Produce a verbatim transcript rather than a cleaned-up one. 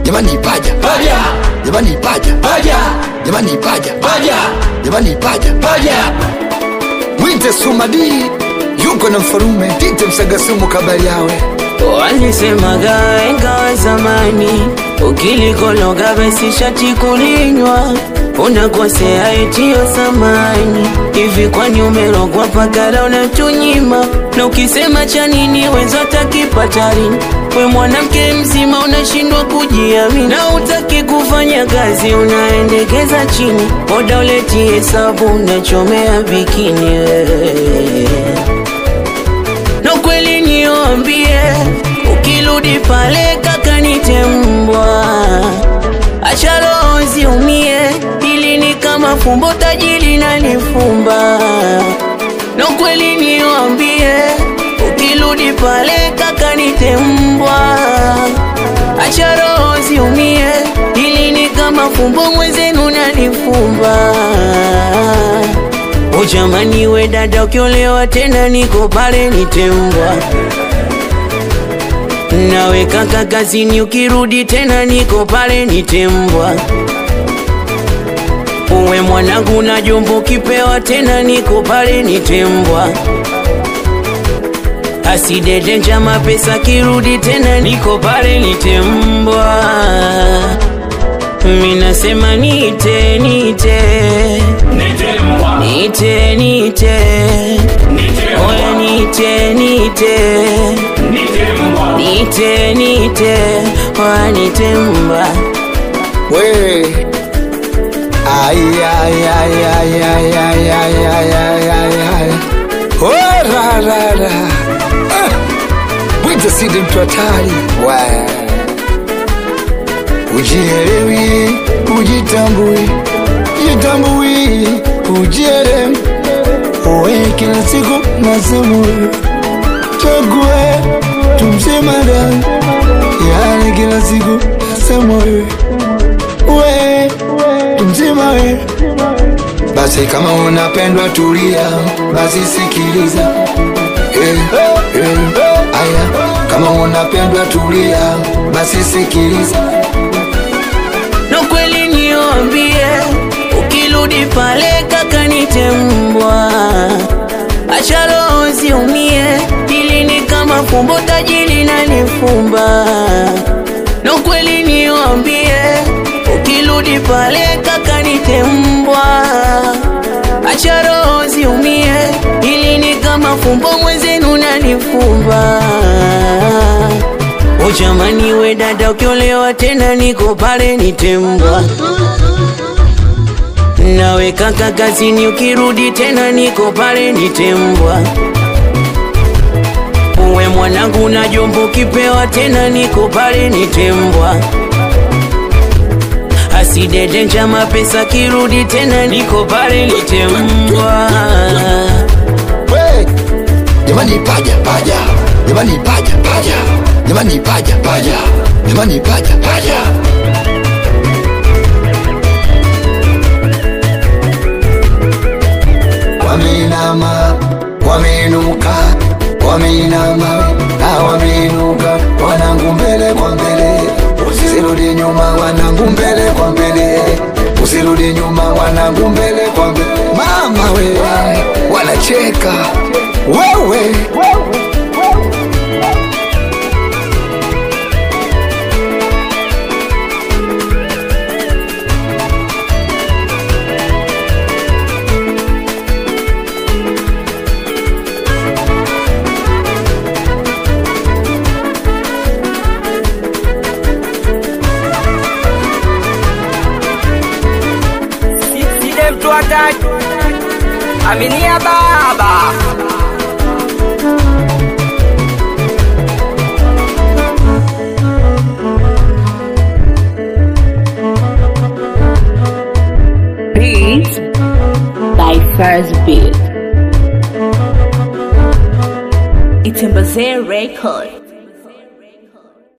jamani paja paja, jamani paja paja, jamani paja paja, jamani paja paja. Mwite Sumadi yuko na Mfarume, tite Msagasumu kabali yawe. Walisemaga enga zamani, ukilikologa besi shati kulinywa, unakosea etio samani. Hivi kwani umerogwa pakara unatunyima, na ukisema cha nini wenzo takipatarini. We mwanamke mzima unashindwa kujiamini, na utaki kufanya kazi unaendekeza chini. Oda uleti hesabu unachomea bikini. Na kweli niambie, ukirudi pale kaka nitembwa, acha roho ziumie, ili ni kama fumbo tajiri na nifumba. Na kweli niambie, ukirudi pale kaka nitembwa, acha roho ziumie, ili ni kama fumbo mwenzenu na nifumba. O jamani we dada ukiolewa tena niko pale nitembwa, nawe kaka kazini ukirudi tena niko pale nitembwa. Uwe mwanangu na jombo kipewa tena niko pale nitembwa. Asidede njama pesa kirudi tena niko pale nitembwa. Mina sema nite nite Nite nite Oya nite nite Nite nite Oya nitemba. We ay ay ay ay ay ay ay ay ay ay ay. Oh ra ra ra. Mwite Sidi mtu hatari. Wow. Ujielewi, ujitambui, jitambui, ujielewi. Uwe kila siku nasemu, chague tumsema dani. Yani kila siku nasemu uwe tumsema we. Basi kama unapendwa tulia, basi sikiliza. Eh, eh, aya. Kama unapendwa tulia, basi sikiliza. Na kweli niambie, ukirudi pale kaka nitembwa, acha roho ziumie, ili ni kama fumbo tajiri na nifumba. Na kweli niambie, ukirudi pale kaka nitembwa, acha roho ziumie, ili ni kama fumbo mwenzenu na nifumba. O jamani we dada ukiolewa tena niko pale nitembwa, nawe kaka kazini ukirudi tena niko pale nitembwa. Uwe mwanangu na jombo kipewa tena niko pale nitembwa. Asidede njama pesa kirudi tena niko pale nitembwa. Jamani paja paja, jamani paja paja, jamani paja paja, jamani paja paja. Wameinama, wameinuka, wameinama na wameinuka, wanangu mbele kwa mbele, usirudi nyuma wanangu mbele kwa mbele, usirudi nyuma wanangu mbele kwa mbele. Mama we, wanacheka wewe. Side mtu hatari, aminia baba. Beats by First Beat. It's a Bazaar record.